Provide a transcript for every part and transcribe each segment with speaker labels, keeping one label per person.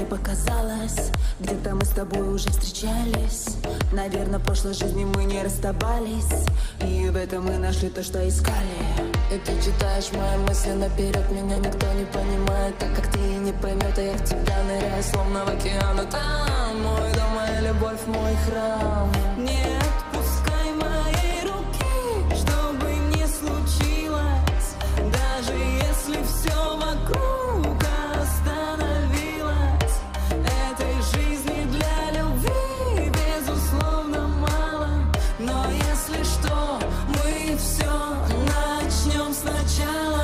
Speaker 1: показалось, где-то мы с тобой уже встречались. Наверное, в прошлой жизни мы не расставались, и в этом мы нашли то, что искали.
Speaker 2: И ты читаешь мои мысли наперед, меня никто не понимает, так как ты и не поймет, а я в тебя ныряю, словно в океан. Там мой дом, моя любовь, мой храм.
Speaker 1: Не отпускай моей руки, что бы ни случилось, даже если все вокруг остановилось. Этой жизни для любви безусловно мало, но если что, мы все начнем сначала.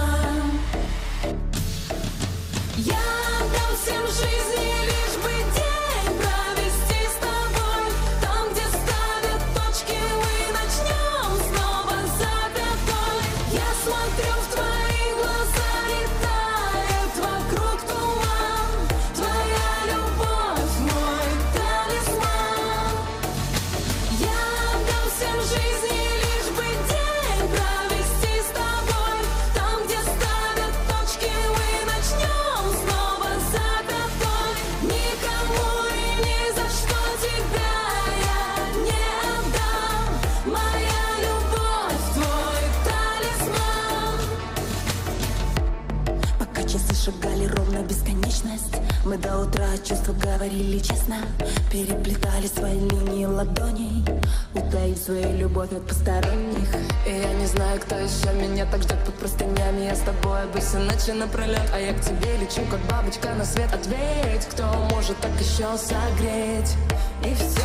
Speaker 1: Я дам всем жизни, лишь бы день провести с тобой. Там, где ставят точки, мы начнем снова с закатой. Я смотрю в твои глаза, и тает вокруг туман. Твоя любовь, мой талисман. Я дам всем жизни, лишь бы день провести с тобой. Там, где ставят точки, мы начнем снова с закатой. Никому и ни за что тебя я не отдам. Моя любовь, твой талисман. Пока часы шагали ровно бесконечность, мы до утра чувства говорили честно, переплетали свои линии ладоней, утаив свою любовь от посторонних.
Speaker 2: И я не знаю, кто еще меня так ждет под простынями. Я с тобой бы всю ночь напролет, а я к тебе лечу, как бабочка на свет. Ответь, кто может так еще согреть. И все